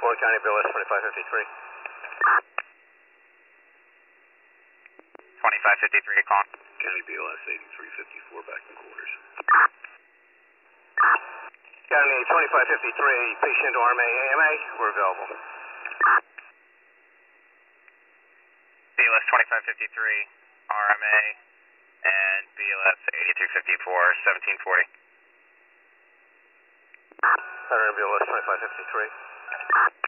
Fulton County BLS 2553. 2553, calling. County BLS 8354, back in quarters. County 2553, patient RMA AMA, we're available. BLS 2553, RMA, and BLS 8354, 1740. Center BLS 2553.